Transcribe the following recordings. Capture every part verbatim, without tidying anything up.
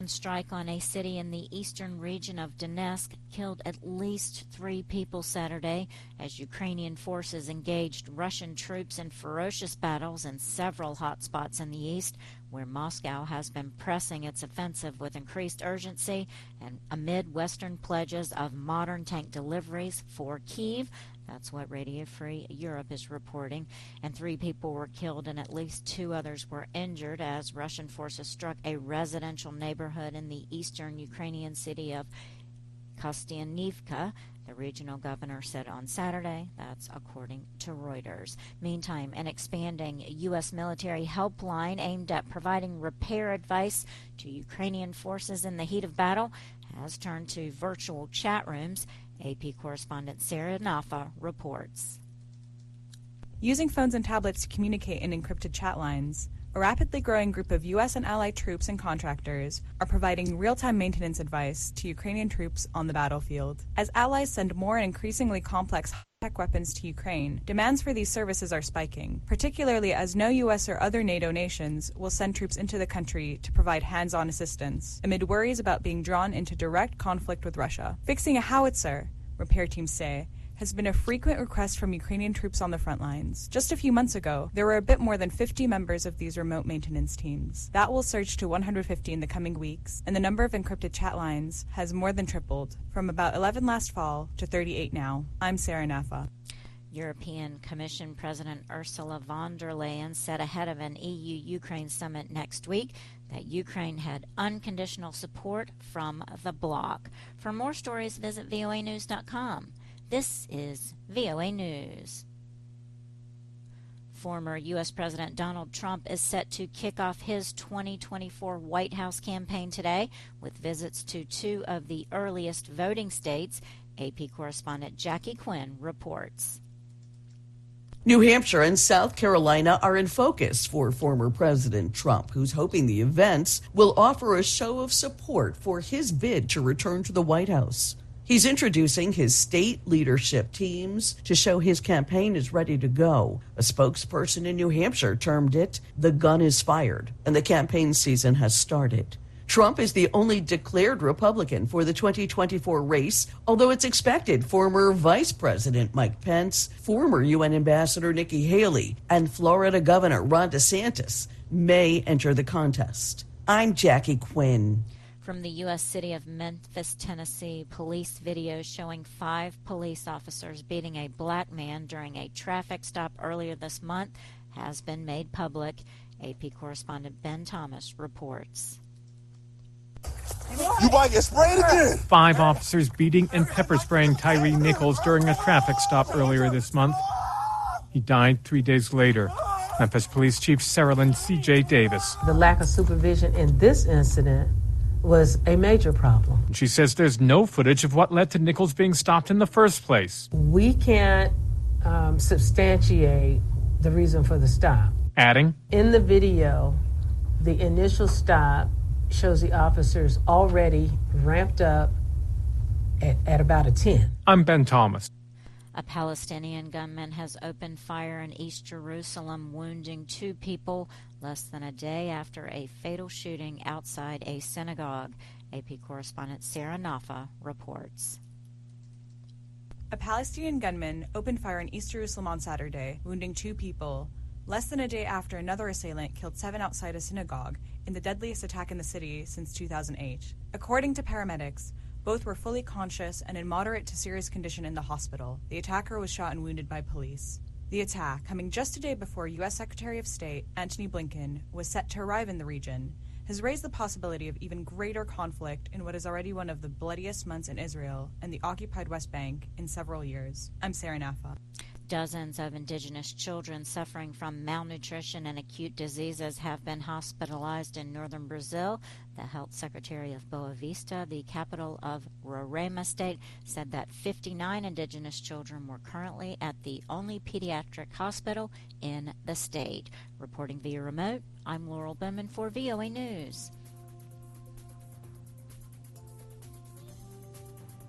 Strike on a city in the eastern region of Donetsk killed at least three people Saturday as Ukrainian forces engaged Russian troops in ferocious battles in several hotspots in the east, where Moscow has been pressing its offensive with increased urgency and amid Western pledges of modern tank deliveries for Kyiv. That's what Radio Free Europe is reporting. And three people were killed and at least two others were injured as Russian forces struck a residential neighborhood in the eastern Ukrainian city of Kostianivka, the regional governor said on Saturday. That's according to Reuters. Meantime, an expanding U S military helpline aimed at providing repair advice to Ukrainian forces in the heat of battle has turned to virtual chat rooms. A P correspondent Sarah Nafa reports. Using phones and tablets to communicate in encrypted chat lines, a rapidly growing group of U S and allied troops and contractors are providing real-time maintenance advice to Ukrainian troops on the battlefield. As allies send more and increasingly complex high-tech weapons to Ukraine, demands for these services are spiking, particularly as no U S or other NATO nations will send troops into the country to provide hands-on assistance, amid worries about being drawn into direct conflict with Russia. Fixing a howitzer, repair teams say, has been a frequent request from Ukrainian troops on the front lines. Just a few months ago, there were a bit more than fifty members of these remote maintenance teams. That will surge to one hundred fifty in the coming weeks, and the number of encrypted chat lines has more than tripled, from about eleven last fall to thirty-eight now. I'm Sarah Nafa. European Commission President Ursula von der Leyen said ahead of an E U-Ukraine summit next week that Ukraine had unconditional support from the bloc. For more stories, visit V O A news dot com. This is V O A News. Former U S President Donald Trump is set to kick off his twenty twenty-four White House campaign today with visits to two of the earliest voting states. A P correspondent Jackie Quinn reports. New Hampshire and South Carolina are in focus for former President Trump, who's hoping the events will offer a show of support for his bid to return to the White House. He's introducing his state leadership teams to show his campaign is ready to go. A spokesperson in New Hampshire termed it, "The gun is fired," and the campaign season has started. Trump is the only declared Republican for the twenty twenty-four race, although it's expected former Vice President Mike Pence, former U N Ambassador Nikki Haley, and Florida Governor Ron DeSantis may enter the contest. I'm Jackie Quinn. From the U S city of Memphis, Tennessee, police video showing five police officers beating a black man during a traffic stop earlier this month has been made public. A P correspondent Ben Thomas reports. You might get sprayed again. Five officers beating and pepper spraying Tyree Nichols during a traffic stop earlier this month. He died three days later. Memphis Police Chief Saralyn C J Davis. The lack of supervision in this incident was a major problem. She says there's no footage of what led to Nichols being stopped in the first place. We can't um, substantiate the reason for the stop. Adding, in the video, the initial stop shows the officers already ramped up at, at about a ten. I'm Ben Thomas. A Palestinian gunman has opened fire in East Jerusalem, wounding two people less than a day after a fatal shooting outside a synagogue. A P correspondent Sarah Nafa reports. A Palestinian gunman opened fire in East Jerusalem on Saturday, wounding two people, less than a day after another assailant killed seven outside a synagogue in the deadliest attack in the city since two thousand eight. According to paramedics, both were fully conscious and in moderate to serious condition in the hospital. The attacker was shot and wounded by police. The attack, coming just a day before U S Secretary of State Antony Blinken was set to arrive in the region, has raised the possibility of even greater conflict in what is already one of the bloodiest months in Israel and the occupied West Bank in several years. I'm Sarah Nafa. Dozens of indigenous children suffering from malnutrition and acute diseases have been hospitalized in northern Brazil. The health secretary of Boa Vista, the capital of Roraima State, said that fifty-nine indigenous children were currently at the only pediatric hospital in the state. Reporting via remote, I'm Laurel Bowman for V O A News.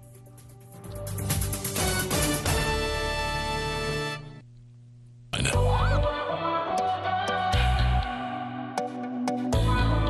I know.